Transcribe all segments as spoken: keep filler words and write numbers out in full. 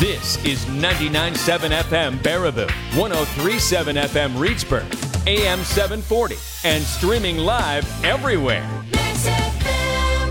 This is ninety-nine point seven F M Baraboo, one oh three point seven F M Reedsburg, A M seven forty, and streaming live everywhere. Max F M.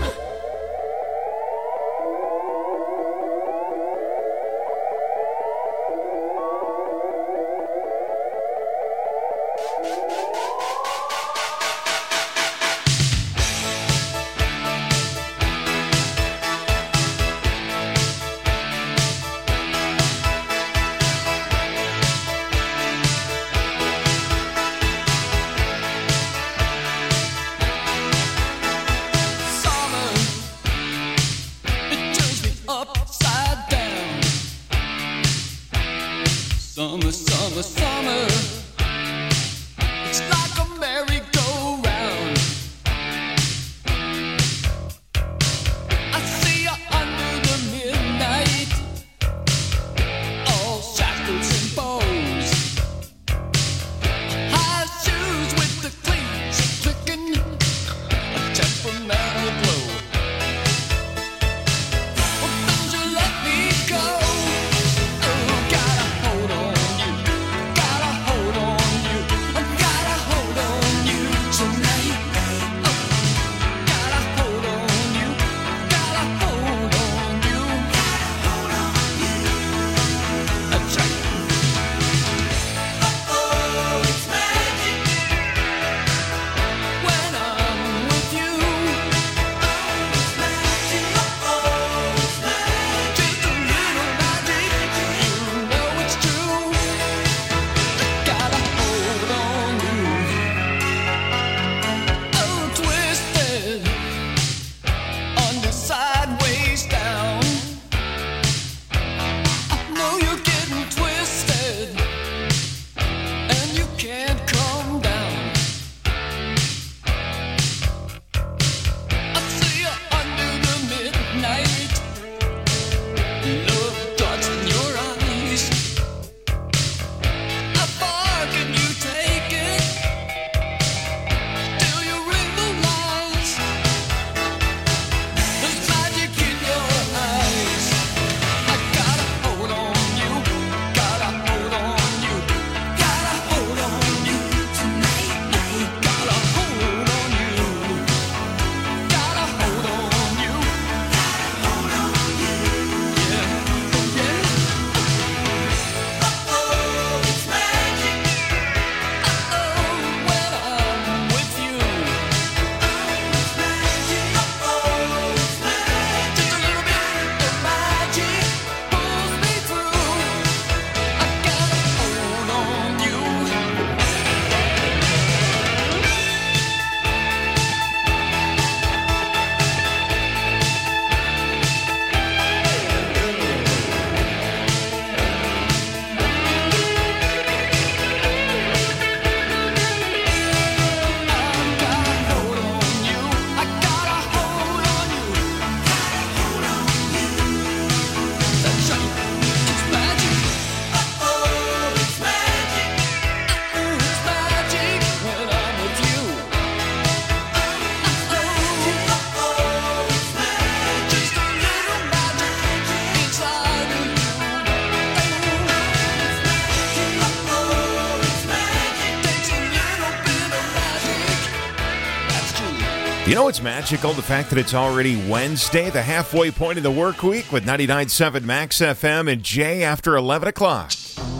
You know what's magical? The fact that it's already Wednesday, the halfway point of the work week with ninety-nine point seven Max F M and Jay after eleven o'clock.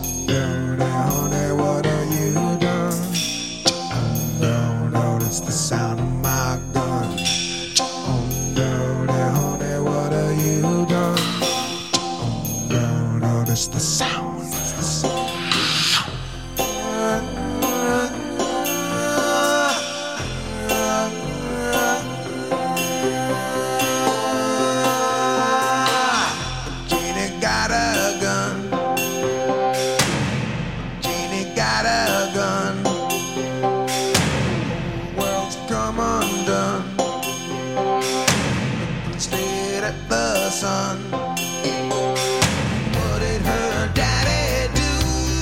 What are you done? No, no, it's the sound of my gun. Oh, no, no, honey, what are you done? Oh, no, no, it's the sound. It's the sound. Son, what did her daddy do?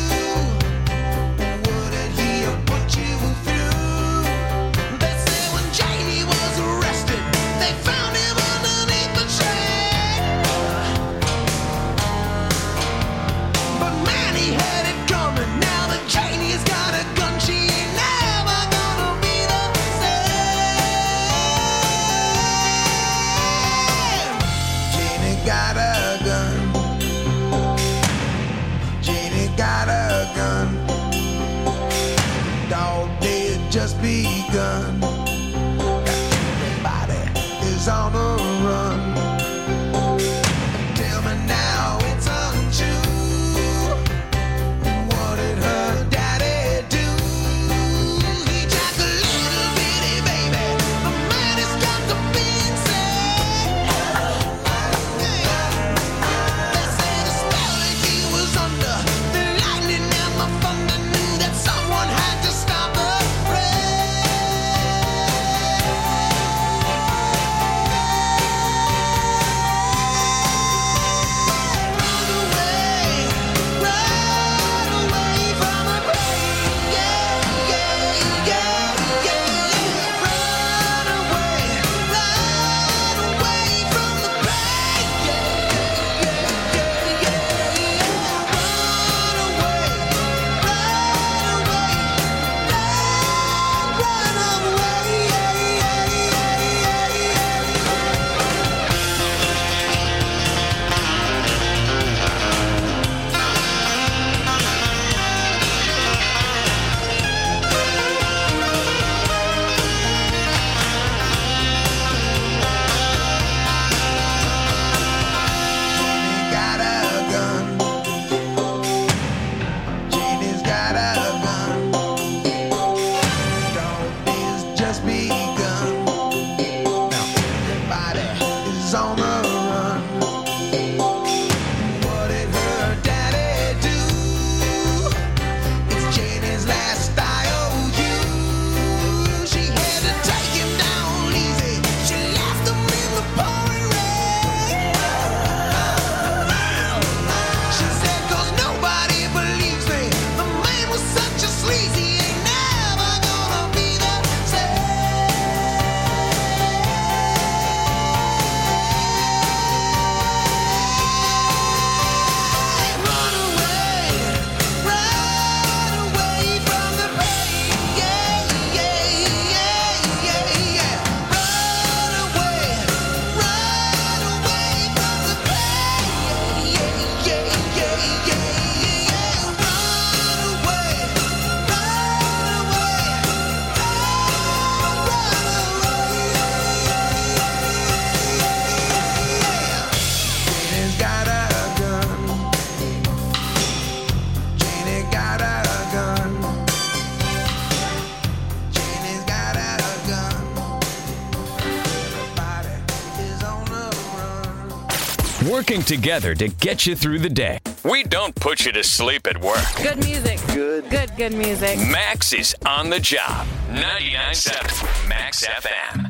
What did he put you through? They say when Janie was arrested, they found him underneath the train. is on the run. Tell me now it's untrue. What did her daddy do? He just a little bitty baby. The man has got the big say. They say the spell that he was under, the lightning and the thunder knew that someone had to stop the rain. Run away, run away from the pain. Yeah, yeah, yeah, yeah. Run away, run away from the pain. Yeah, yeah, yeah, yeah, yeah. Run away, run away, run, run away. Yeah, yeah, yeah, yeah, yeah. Got a gun. Janie's got a gun. Dog days just begun. Now everybody is on the run. What did her daddy do? It's Janie's last I O U. She had to take him down easy. She left him in the pouring rain. She said, 'cause nobody believes me. The man was such a sleazy, ain't never gonna be the same. Run away, run away from the pain. Yeah, yeah, yeah, yeah, yeah. Run away, run away from the pain. Yeah, yeah, yeah, yeah, yeah. Run away, run away, Janie's got a gun. Janie got a gun. Janie's got a gun. Everybody is on the run. Working together to get you through the day. We don't put you to sleep at work. Good music. Good. Good, good music. Max is on the job. ninety-nine point seven Max F M.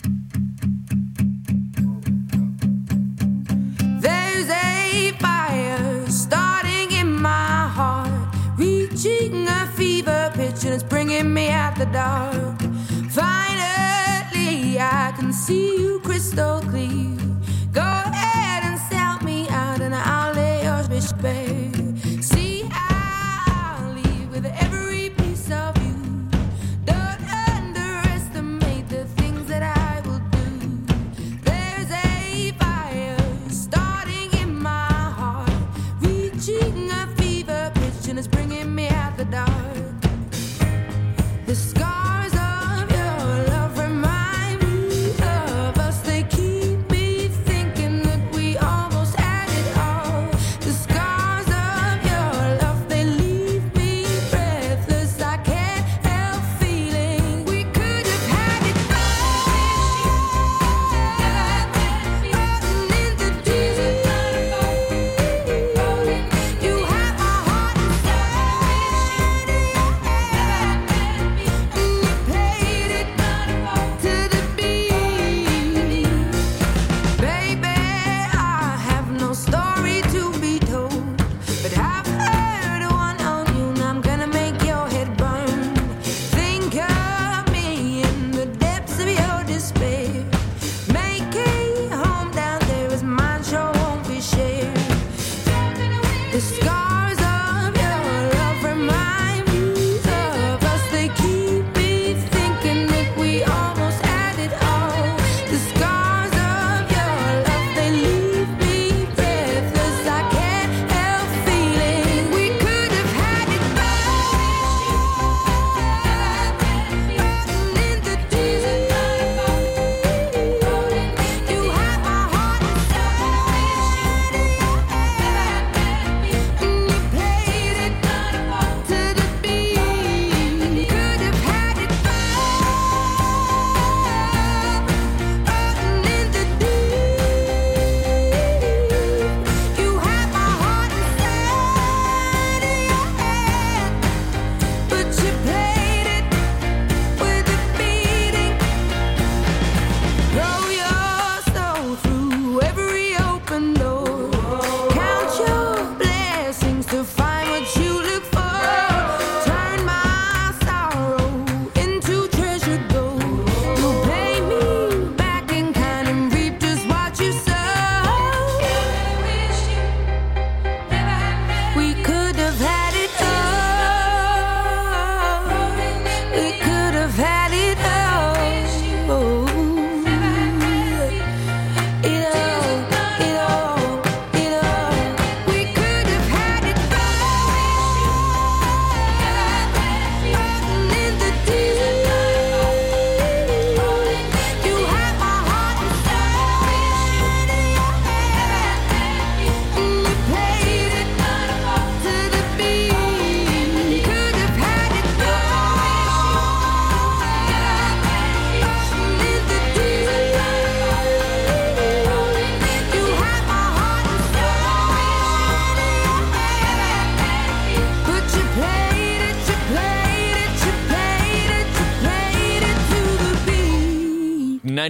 There's a fire starting in my heart, reaching a fever pitch and it's bringing me out the dark. Finally, I can see you crystal clear. Go ahead and sell me out and I'll lay your bitch bare. See, I'll leave with every piece of you. Don't underestimate the things that I will do. There's a fire starting in my heart, reaching a fever pitch and it's bringing me out the dark. The scars of your love remind me of us. They keep me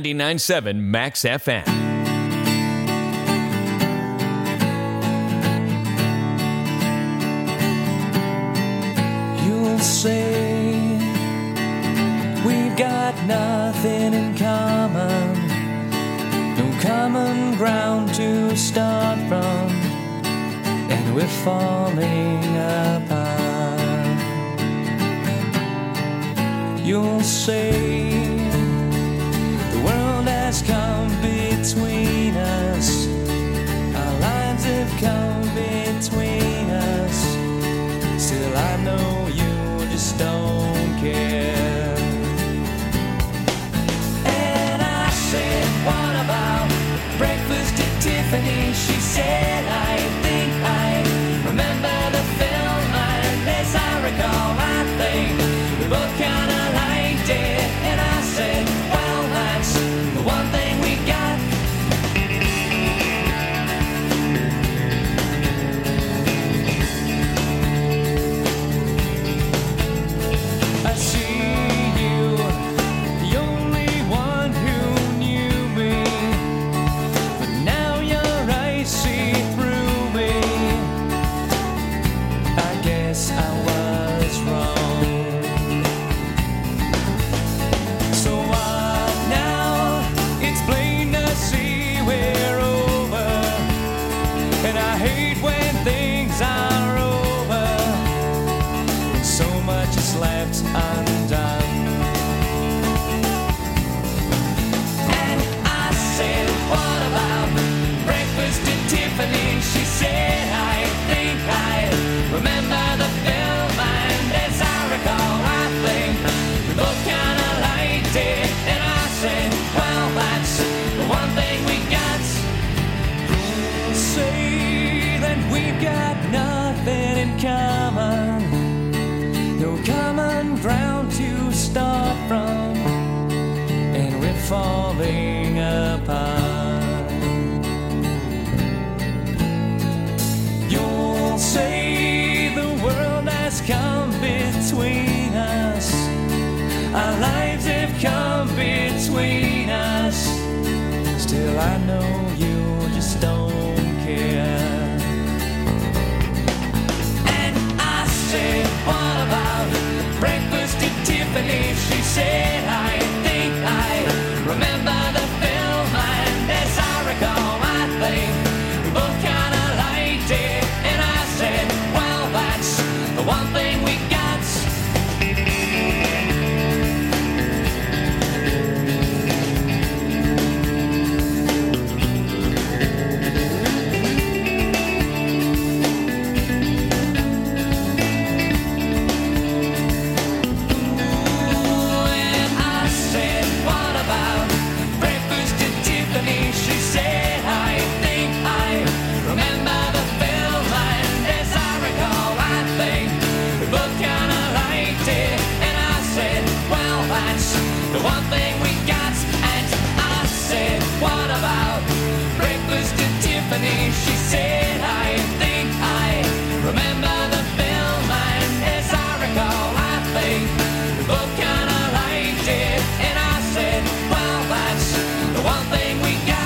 ninety-nine point seven Max F M. You'll say we've got nothing in common, no common ground to start from, and we're falling apart. You'll say the world has come between us, our lives have come between us, still I know you just don't care. And I said, what about breakfast at Tiffany? She said, I think I remember the film, and as I recall, I think we both kind of liked it. And I said, well, that's the one thing we got. I see you, the only one who knew me, but now your eyes see through me. I guess I was wrong. So what now? It's plain to see we're over, and I hate when things are over, when so much is left undone. And I said, what about breakfast at Tiffany? She said, I think I remember the film, and as I recall, I think we both kind of liked it. And I said, well, that's the one thing we got. You'll say that we've got nothing in common, no common ground to start from, and we're falling apart. You'll say the world has come between us, our lives have come between us, still I know you just don't care. And I said, what about breakfast at Tiffany? She said, I think I remember the film, and as I recall, I think we both kind of liked it. And I said, well, that's the one thing we got. The one thing we got. And I said, what about breakfast at Tiffany? She said, I think I remember the film, and as I recall, I think we both kind of liked it. And I said, well, that's the one thing we got.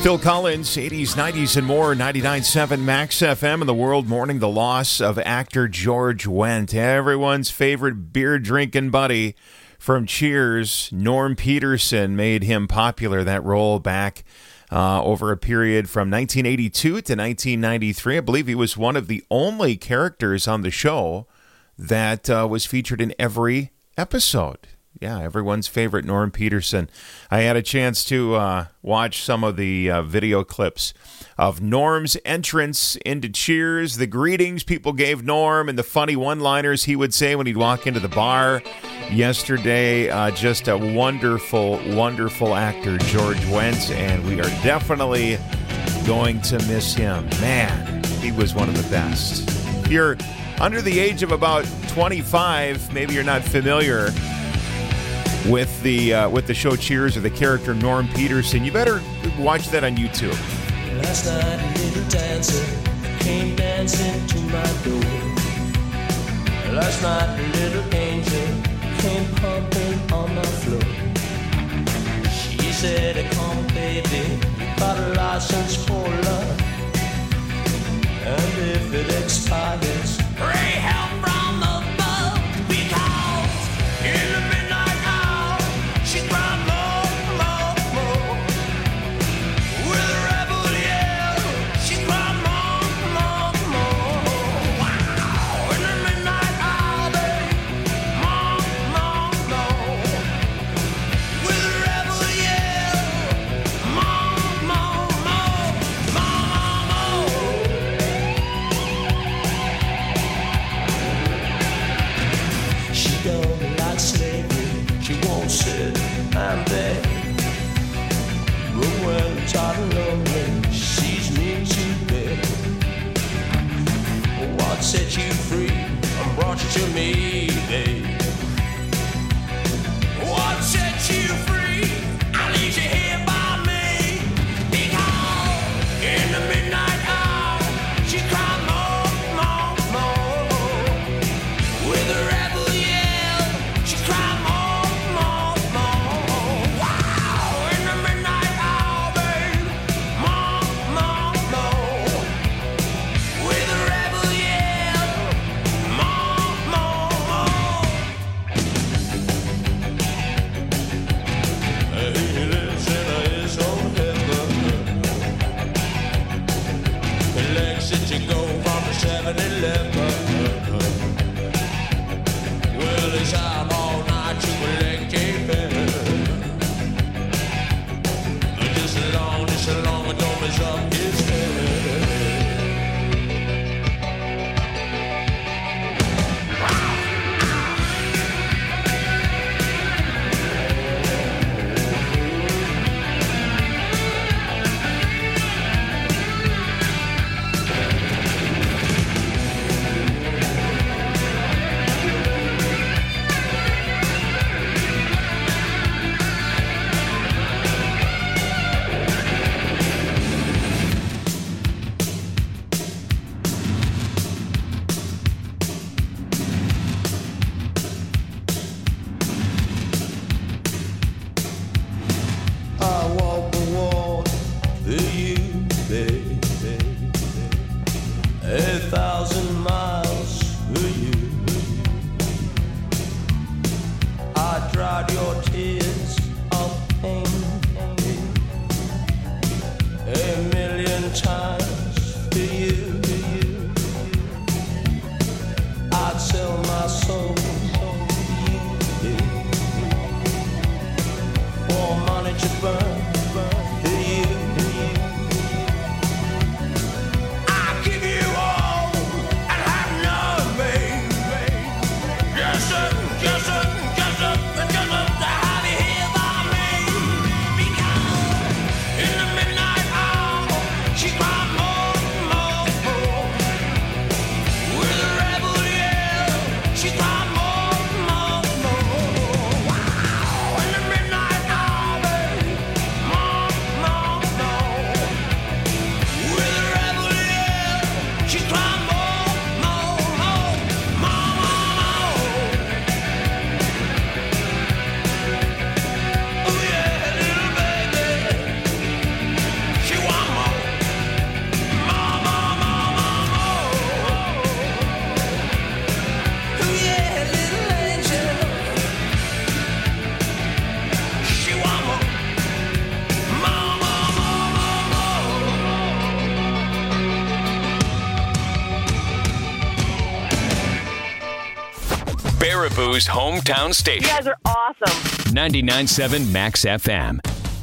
Phil Collins, eighties, nineties, and more, ninety-nine point seven Max F M in the world, mourning the loss of actor George Wendt, everyone's favorite beer-drinking buddy from Cheers. Norm Peterson made him popular, that role back uh, over a period from nineteen eighty-two to nineteen ninety-three. I believe he was one of the only characters on the show that uh, was featured in every episode. Yeah, everyone's favorite Norm Peterson. I had a chance to uh, watch some of the uh, video clips of Norm's entrance into Cheers, the greetings people gave Norm, and the funny one-liners he would say when he'd walk into the bar. Yesterday, uh, just a wonderful, wonderful actor, George Wendt, and we are definitely going to miss him. Man, he was one of the best. If you're under the age of about twenty-five, maybe you're not familiar with the uh, with the show Cheers or the character Norm Peterson, you better watch that on YouTube. Last night a little dancer came dancing to my door. Last night a little angel came pumping on my floor. She said, come baby, got a license for love, and if it expires, pray help from above, because in the midnight hour she cried more, more, more. With a rebel yell, she cried more, more, more. Wow, in the midnight hour, babe, more, more, more. With a rebel yell, more, more, more, more, more. She don't like slavery, she won't sit and beg. But when tired and lonely, she's mean to bed. What set you free and brought you to me, babe? What set you free? I leave you here by me. Because in the midnight hour, she cried more, more, more. With a rebel yell, she cried more, more, more. Wow, in the midnight hour, babe, more, more, more. With a rebel yell, more, more, more. He lives in his own heaven. He likes it to go from the seven eleven. Well, he's out all night to collect a bill. Just as long, just as long as don't mess up his head. I walk the walk for you, baby. A thousand miles for you. I dried your tears of pain a million times for you. I'd sell my soul for you. For money to burn, burn for you. I give you all and have none, babe. Just a, just a, just a, just a, to have you here by me. Because in the midnight hour, she cried more, more, more. With a rebel yell, she cried more, more, more. Wow, in the midnight hour, babe, more, more, more. With a rebel yell, she cried more, more, more, more, more. Oh yeah, little baby, she Baraboo's hometown You station. guys are awesome. ninety-nine point seven Max F M.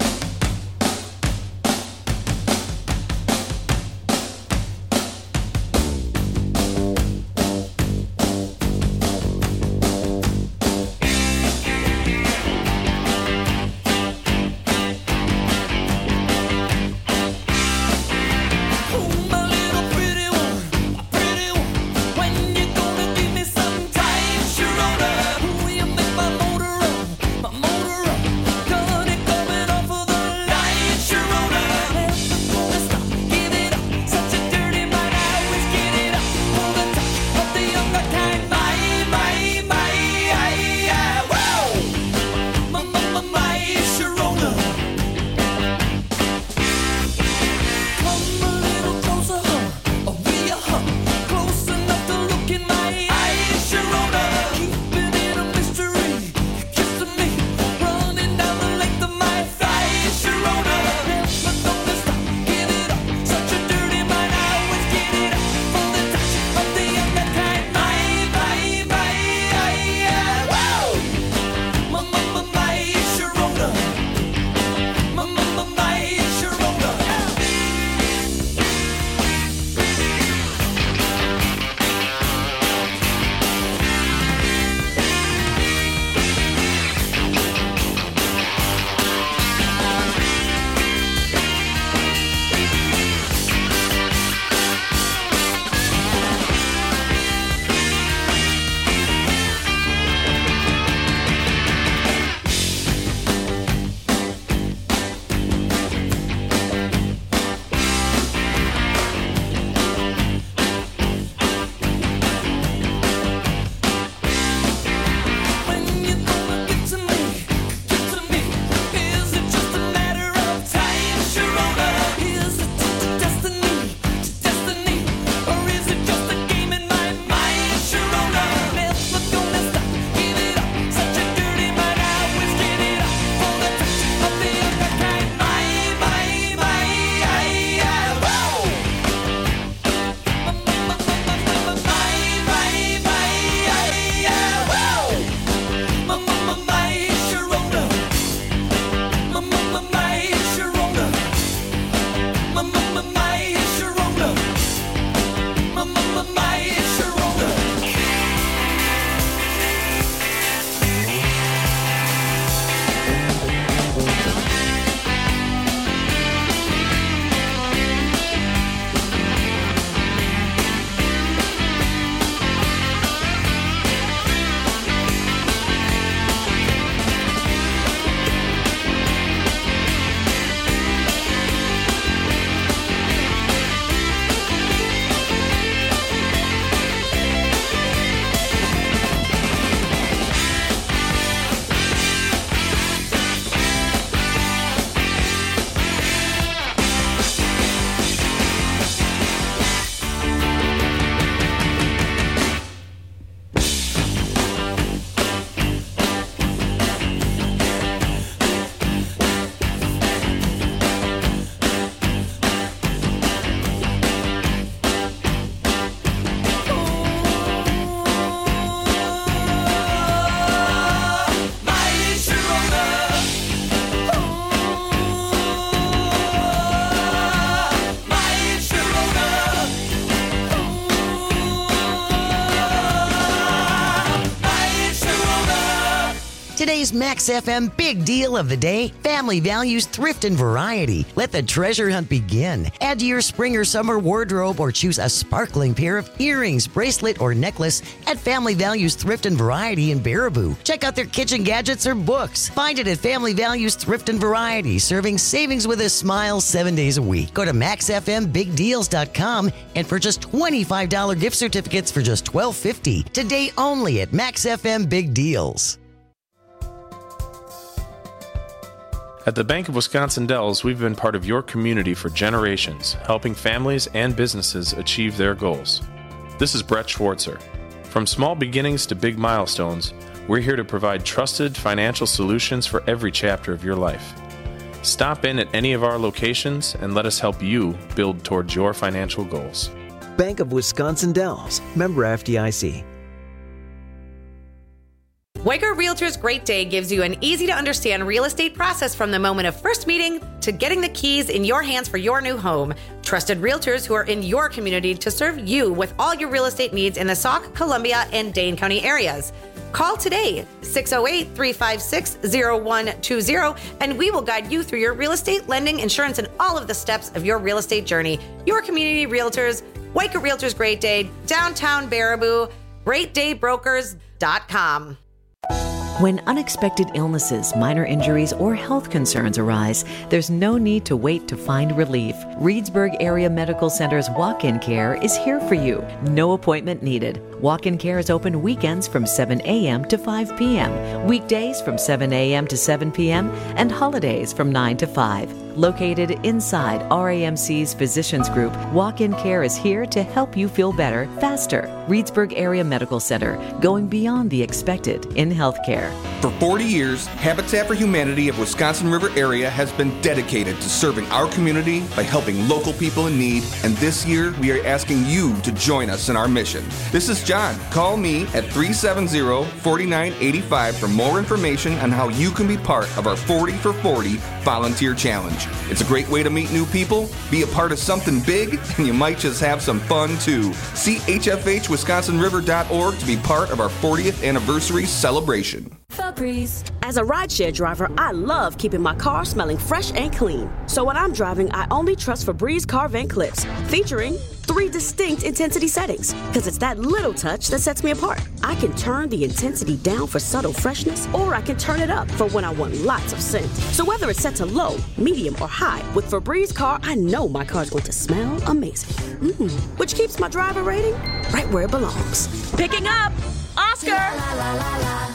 Today's Max F M big deal of the day, family values, thrift, and variety. Let the treasure hunt begin. Add to your spring or summer wardrobe or choose a sparkling pair of earrings, bracelet, or necklace at Family Values Thrift and Variety in Baraboo. Check out their kitchen gadgets or books. Find it at Family Values Thrift and Variety, serving savings with a smile seven days a week. Go to max f m big deals dot com and purchase twenty-five dollars gift certificates for just twelve fifty. Today only at Max F M Big Deals. At the Bank of Wisconsin Dells, we've been part of your community for generations, helping families and businesses achieve their goals. This is Brett Schwartzer. From small beginnings to big milestones, we're here to provide trusted financial solutions for every chapter of your life. Stop in at any of our locations and let us help you build towards your financial goals. Bank of Wisconsin Dells, member F D I C. Weicker Realtors Great Day gives you an easy-to-understand real estate process from the moment of first meeting to getting the keys in your hands for your new home. Trusted realtors who are in your community to serve you with all your real estate needs in the Sauk, Columbia, and Dane County areas. Call today, six oh eight, three five six, oh one two oh, and we will guide you through your real estate, lending, insurance, and all of the steps of your real estate journey. Your community realtors, Weicker Realtors Great Day, downtown Baraboo, great day brokers dot com. When unexpected illnesses, minor injuries, or health concerns arise, there's no need to wait to find relief. Reedsburg Area Medical Center's walk-in care is here for you. No appointment needed. Walk-in care is open weekends from seven a.m. to five p.m., weekdays from seven a.m. to seven p.m., and holidays from nine to five. Located inside R A M C's Physicians Group, walk-in care is here to help you feel better, faster. Reedsburg Area Medical Center, going beyond the expected in healthcare. For forty years, Habitat for Humanity of Wisconsin River Area has been dedicated to serving our community by helping local people in need, and this year we are asking you to join us in our mission. This is John. Call me at three seven zero, four nine eight five for more information on how you can be part of our forty for forty volunteer challenge. It's a great way to meet new people, be a part of something big, and you might just have some fun too. See H F H Wisconsin River dot org to be part of our fortieth anniversary celebration. Febreze. As a rideshare driver, I love keeping my car smelling fresh and clean. So when I'm driving, I only trust Febreze car vent clips, featuring three distinct intensity settings, because it's that little touch that sets me apart. I can turn the intensity down for subtle freshness, or I can turn it up for when I want lots of scent. So whether it's set to low, medium, or high, with Febreze car, I know my car's going to smell amazing. Mm, which keeps my driver rating right where it belongs. Picking up Oscar! La, la, la, la.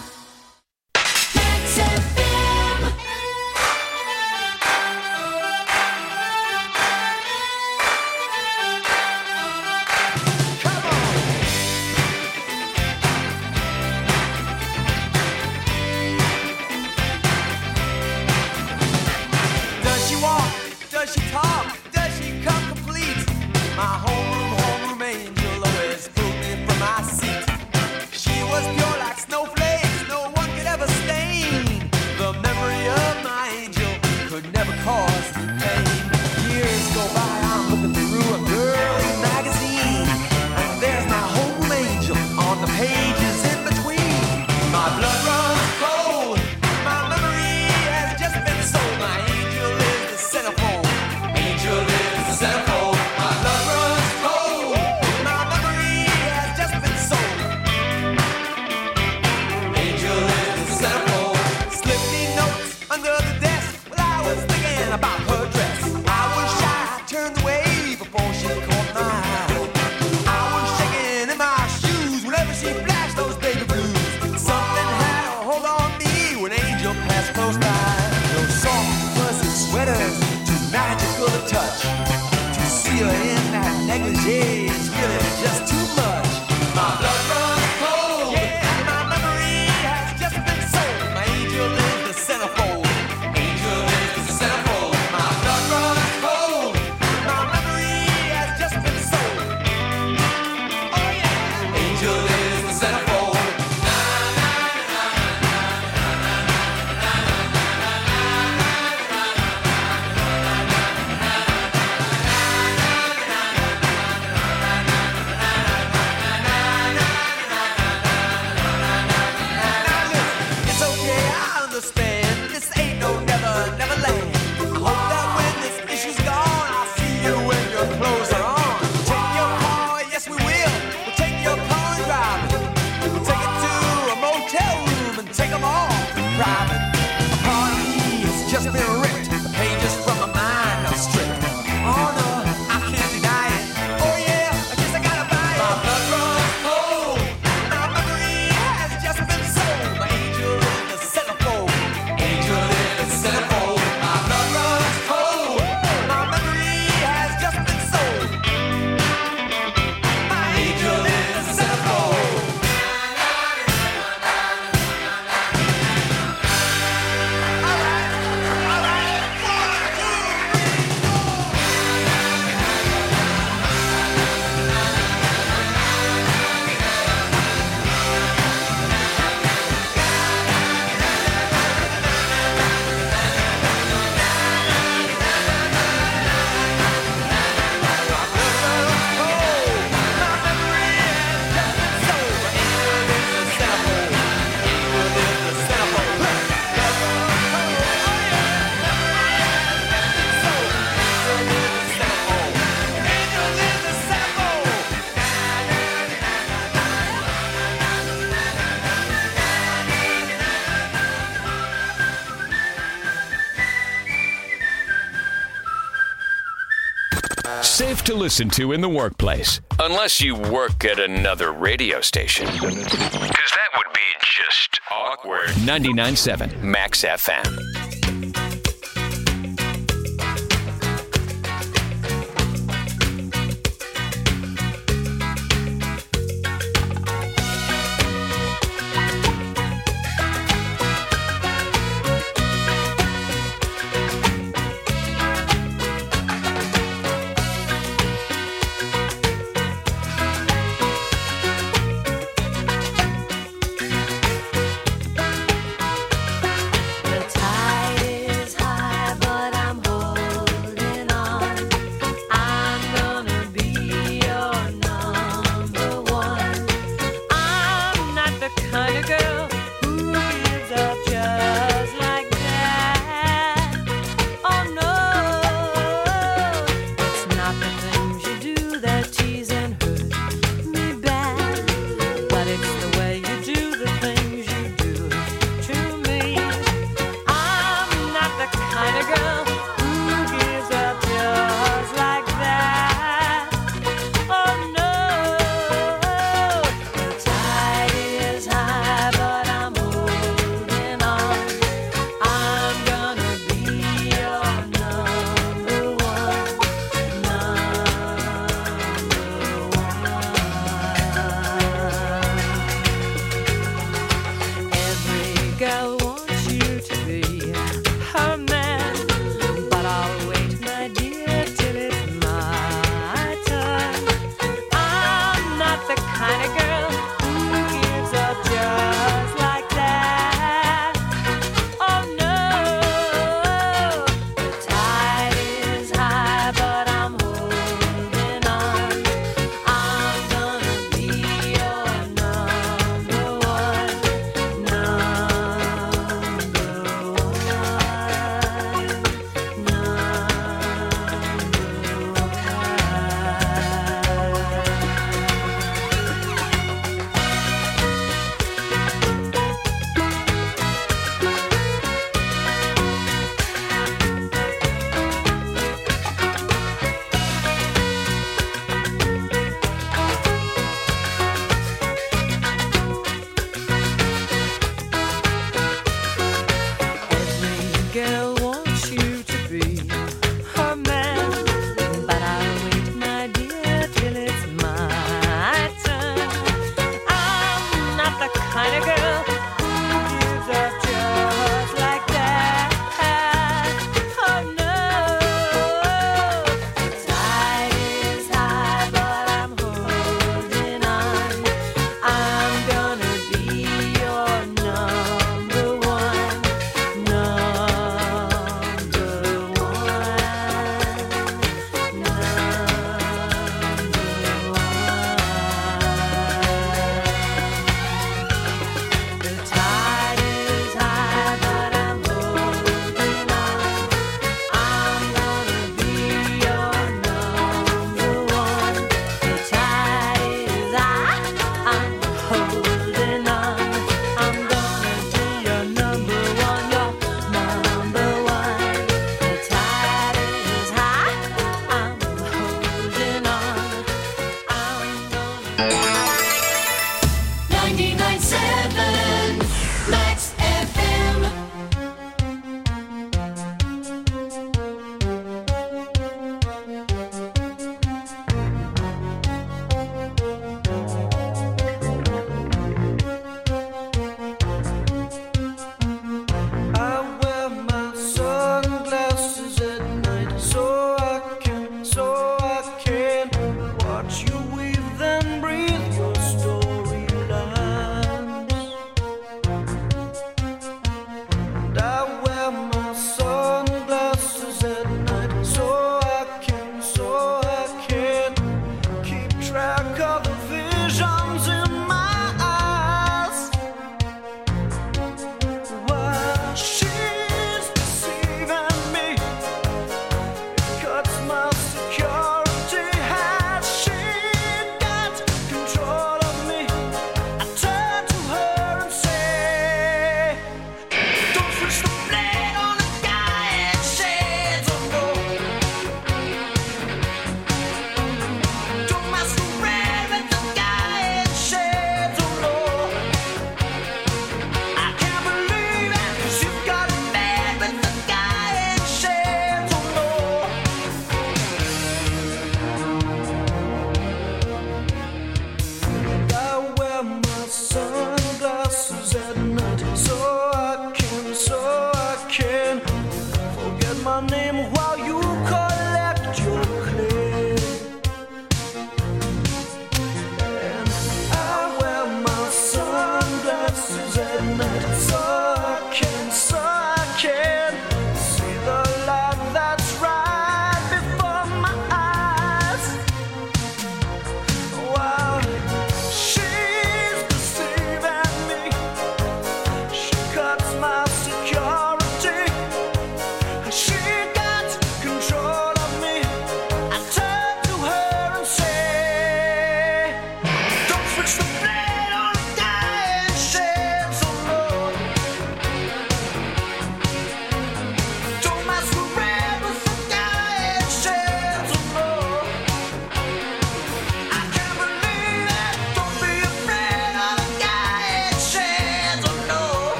Safe to listen to in the workplace, unless you work at another radio station. Because that would be just awkward. ninety-nine point seven Max F M.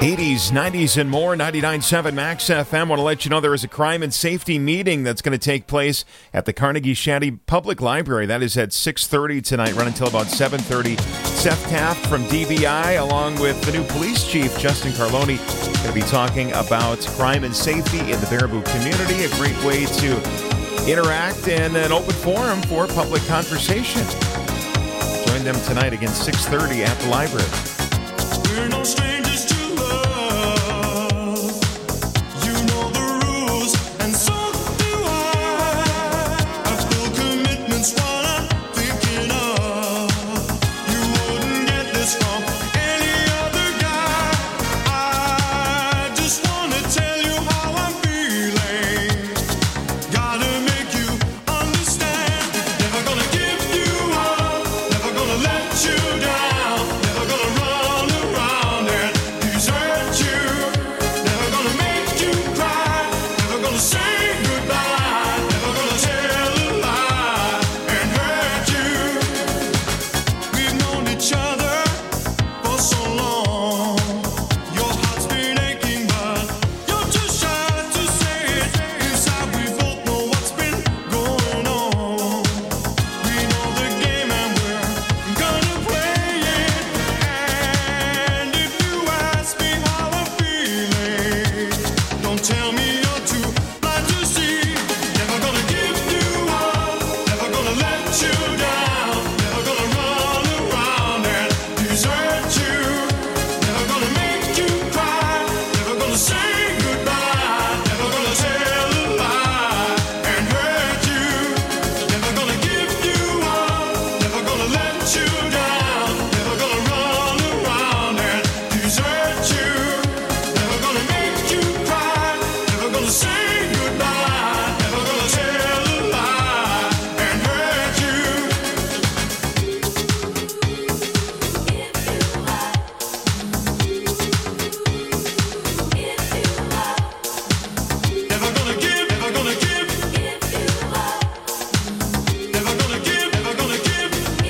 eighties, nineties, and more. ninety-nine point seven Max F M. Want to let you know there is a crime and safety meeting that's going to take place at the Carnegie Shanty Public Library. That is at six thirty tonight, run until about seven thirty. Seth Taft from D B I, along with the new police chief, Justin Carloni, going to be talking about crime and safety in the Baraboo community. A great way to interact in an open forum for public conversation. Join them tonight again, six thirty at the library. We're no strangers to love. You know the rules, and so do I. I feel commitment's what I'm thinking of. You wouldn't get this from any other guy. I just wanna tell you how I'm feeling. Gotta make you understand. Never gonna give you up. Never gonna let you down. Never gonna run around and desert you. Never gonna make you cry. Never gonna say goodbye. Never gonna tell a lie and hurt you. We've known each other for so long. Your heart's been aching, but you're too shy to say it. Inside we both know what's been going on. We know the game and we're gonna play it. And if you ask me how I'm feeling, don't tell me you're too blind to see. Never gonna give you up. Never gonna let you down. Never gonna run around and desert you. Never gonna make you cry. Never gonna say goodbye. Never gonna tell a lie and hurt you. Never gonna give you up. Never gonna let you down. Never gonna run around and desert you. Never gonna make you cry. Never gonna say goodbye. Never gonna tell a lie and hurt you. Never gonna give, never gonna give. Never gonna give, never gonna give.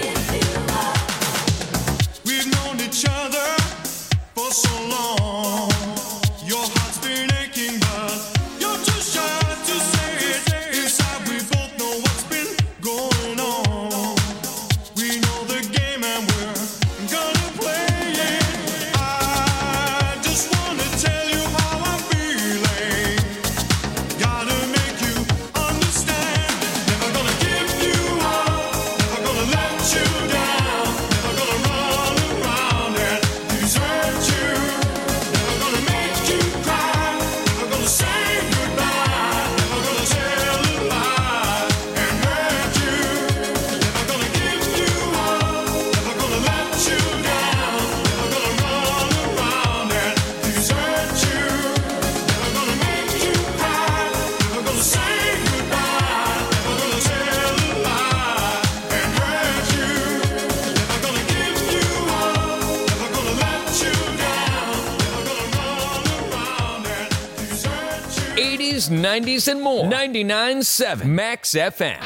We've known each other for so long. Your heart's been aching, but you're too shy to say it. Inside we both know what's been going on. We know the game and we're gonna play it. I just wanna tell you how I'm feeling. Gotta make you understand. Never gonna give you up. Never gonna let you down. Never gonna run around and desert you. Never gonna make you cry. Never gonna say goodbye. Never gonna tell a lie and hurt you. Never gonna give you up. Never gonna let you down. Never gonna run around and desert you. Never gonna make you cry. Never gonna say goodbye. Never gonna tell a lie and hurt you. Never gonna give you up. Never gonna let you down. Never gonna run around and desert you. eighties, nineties, and more. ninety-nine point seven Max F M.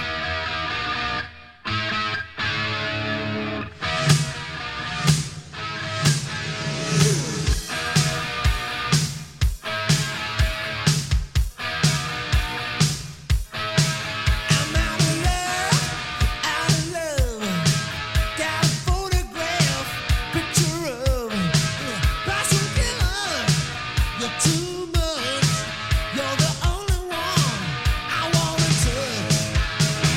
I'm out of love, out of love. Got a photograph, picture of passion killer. You're too much. You're the only one I wanna touch.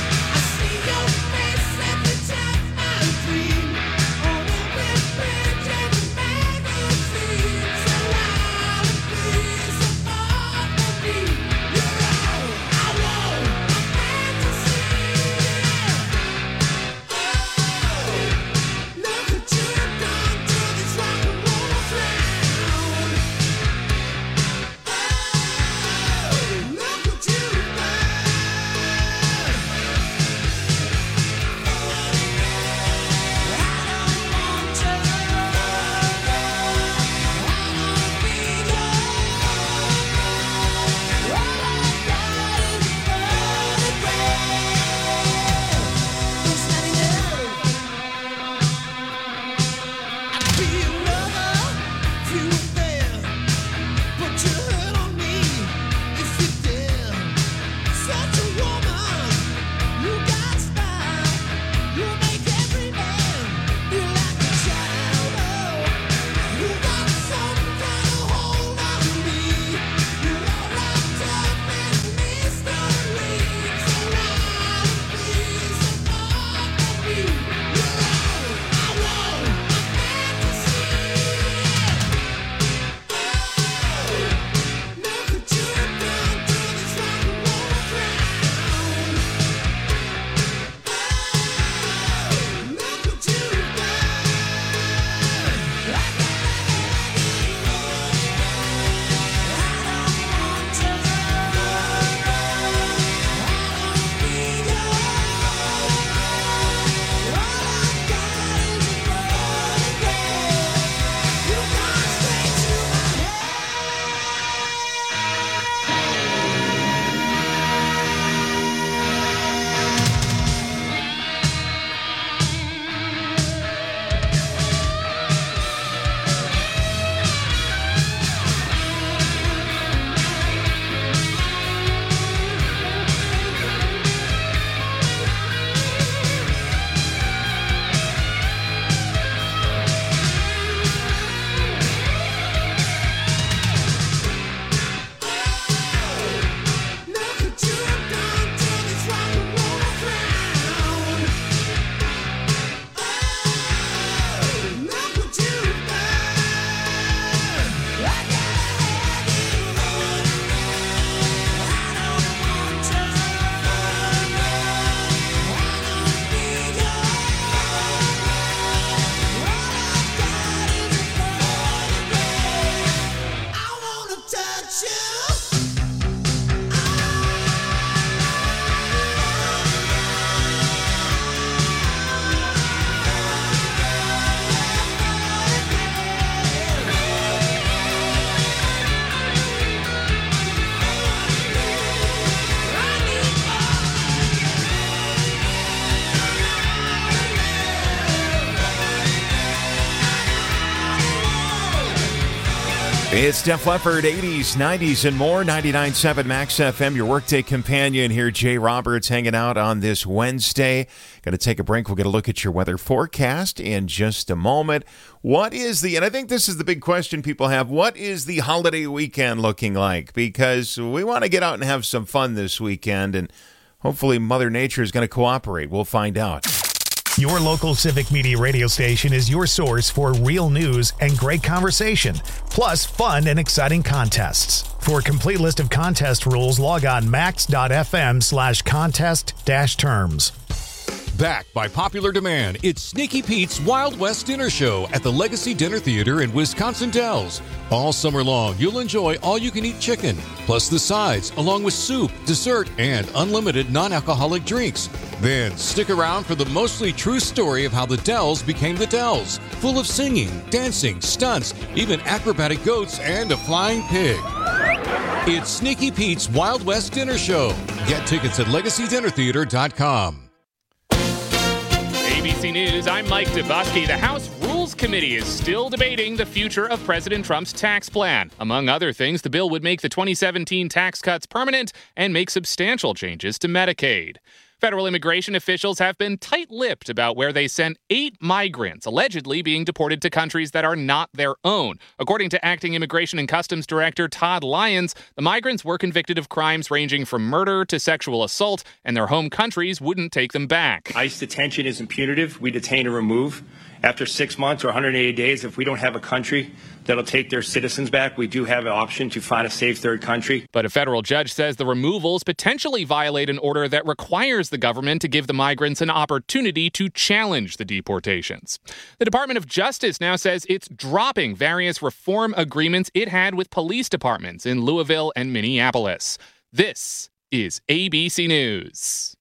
It's Def Leppard, eighties, nineties, and more. ninety-nine point seven Max F M, your workday companion here. Jay Roberts hanging out on this Wednesday. Going to take a break. We'll get a look at your weather forecast in just a moment. What is the, and I think this is the big question people have, what is the holiday weekend looking like? Because we want to get out and have some fun this weekend, and hopefully Mother Nature is going to cooperate. We'll find out. Your local Civic Media radio station is your source for real news and great conversation, plus fun and exciting contests. For a complete list of contest rules, log on max.fm slash contest dash terms. Back by popular demand, it's Sneaky Pete's Wild West Dinner Show at the Legacy Dinner Theater in Wisconsin Dells. All summer long, you'll enjoy all-you-can-eat chicken, plus the sides, along with soup, dessert, and unlimited non-alcoholic drinks. Then stick around for the mostly true story of how the Dells became the Dells, full of singing, dancing, stunts, even acrobatic goats, and a flying pig. It's Sneaky Pete's Wild West Dinner Show. Get tickets at legacy dinner theater dot com. A B C News, I'm Mike Dubosky. The House Rules Committee is still debating the future of President Trump's tax plan. Among other things, the bill would make the twenty seventeen tax cuts permanent and make substantial changes to Medicaid. Federal immigration officials have been tight-lipped about where they sent eight migrants allegedly being deported to countries that are not their own. According to Acting Immigration and Customs Director Todd Lyons, the migrants were convicted of crimes ranging from murder to sexual assault, and their home countries wouldn't take them back. ICE detention isn't punitive. We detain and remove. After six months or one hundred eighty days, if we don't have a country that'll take their citizens back, we do have an option to find a safe third country. But a federal judge says the removals potentially violate an order that requires the government to give the migrants an opportunity to challenge the deportations. The Department of Justice now says it's dropping various reform agreements it had with police departments in Louisville and Minneapolis. This is A B C News.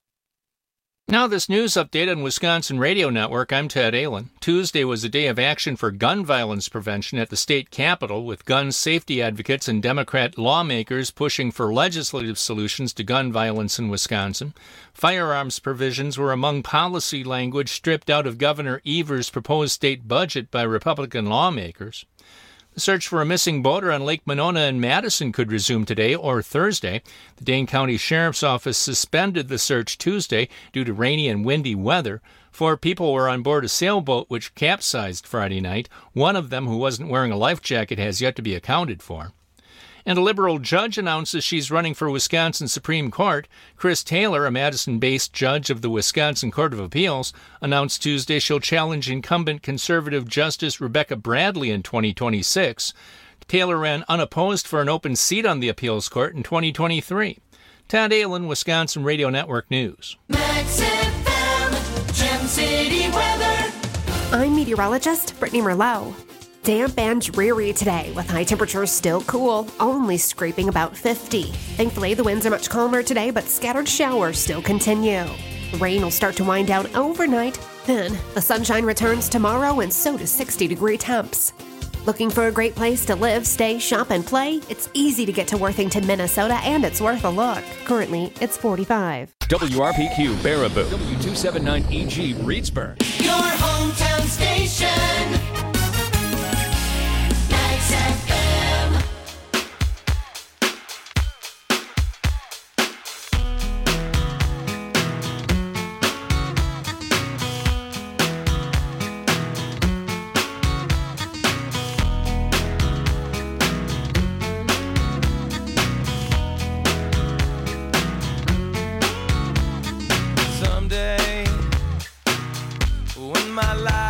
Now this news update on Wisconsin Radio Network. I'm Ted Allen. Tuesday was a day of action for gun violence prevention at the state capitol, with gun safety advocates and Democrat lawmakers pushing for legislative solutions to gun violence in Wisconsin. Firearms provisions were among policy language stripped out of Governor Evers' proposed state budget by Republican lawmakers. The search for a missing boater on Lake Monona in Madison could resume today or Thursday. The Dane County Sheriff's Office suspended the search Tuesday due to rainy and windy weather. Four people were on board a sailboat which capsized Friday night. One of them, who wasn't wearing a life jacket, has yet to be accounted for. And a liberal judge announces she's running for Wisconsin Supreme Court. Chris Taylor, a Madison-based judge of the Wisconsin Court of Appeals, announced Tuesday she'll challenge incumbent conservative Justice Rebecca Bradley in twenty twenty-six. Taylor ran unopposed for an open seat on the appeals court in twenty twenty-three. Todd Allen, Wisconsin Radio Network News. Max F M, Gem City weather. I'm meteorologist Brittany Merlot. Damp and dreary today, with high temperatures still cool, only scraping about fifty. Thankfully, the winds are much calmer today, but scattered showers still continue. The rain will start to wind down overnight. Then, the sunshine returns tomorrow, and so do sixty-degree temps. Looking for a great place to live, stay, shop, and play? It's easy to get to Worthington, Minnesota, and it's worth a look. Currently, it's forty-five. W R P Q Baraboo. W two seventy-nine E G Reedsburg. Your hometown station. Max F M. Someday, when my life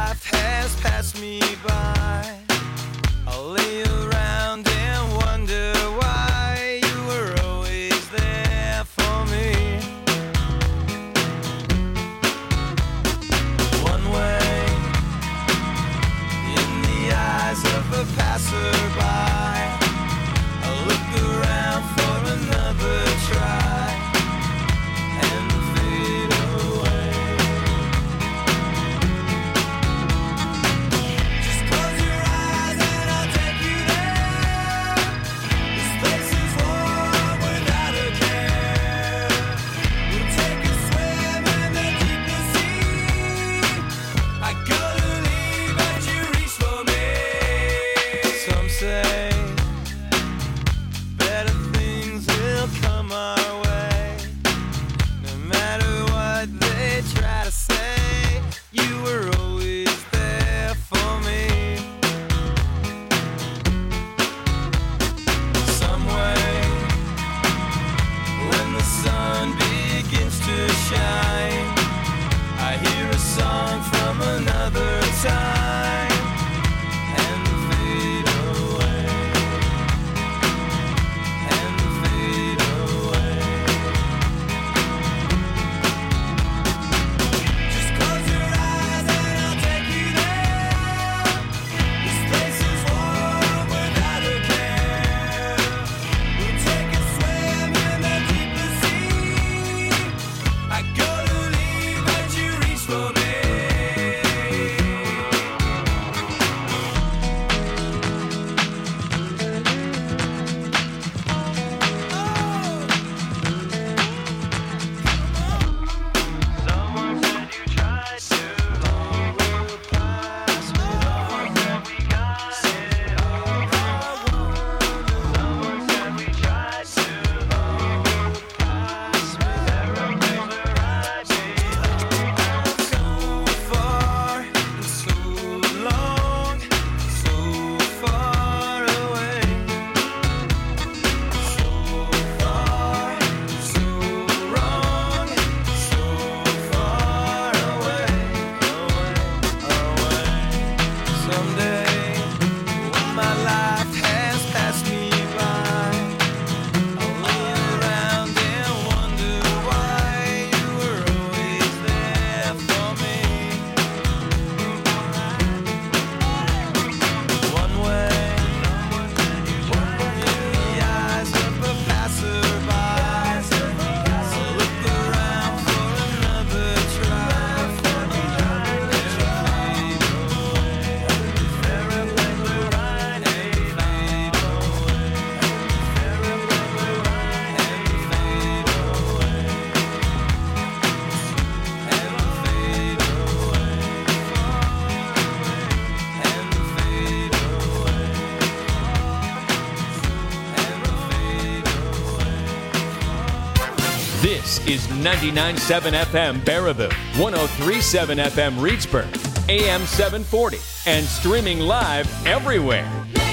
This is ninety-nine point seven F M Baraboo, one oh three point seven F M Reedsburg, A M seven forty, and streaming live everywhere.